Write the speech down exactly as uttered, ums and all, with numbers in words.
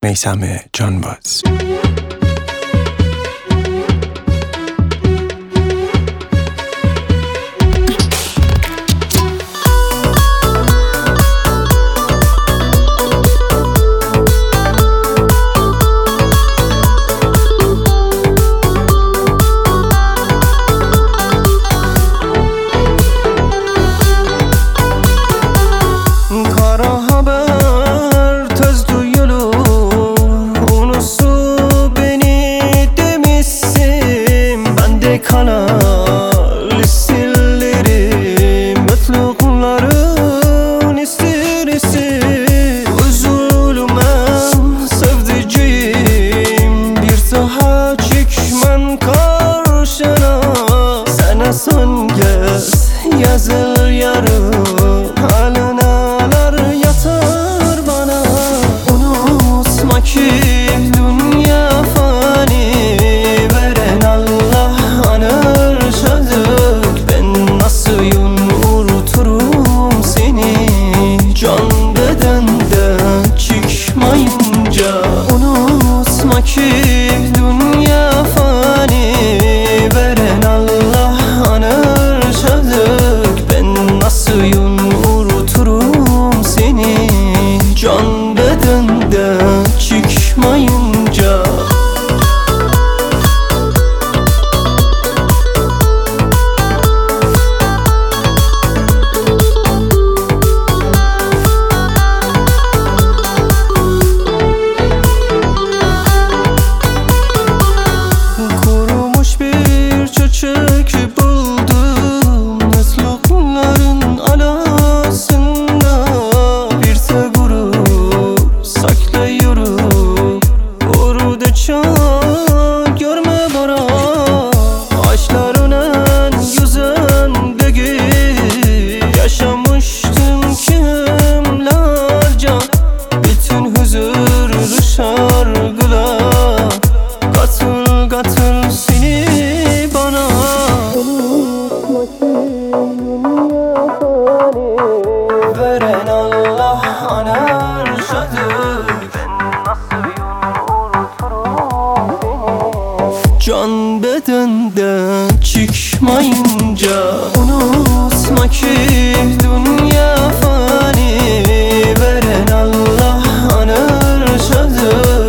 میثم جانباز. Kanal isimlerim Mutlulukların istirisi Üzülmem sevdiceğim Bir daha çıkmam karşına Sana son kez yazır yarım Halinalar yatar bana Unutma ki dünya fani Veren Allah anır sözlük Ben nasıl unuturum seni Can bedenden çıkmayınca Unutma ki dünya fani Veren Allah anır sözlük Ben nasıl unuturum seni Can bedenden çıkmayınca Çiçek buldum mutlulukların arasında Bir tek gurur saklıyorum Orada çok görme bana Aşklarının yüzündeki Yaşamıştım kimlerce Bütün huzurlu şarkılar Katıl katıl seni bana Veren Allah anar şadır Ben nasıl unuturum seni Can bedenden çıkmayınca Unutma ki dünya fani Veren Allah anar şadır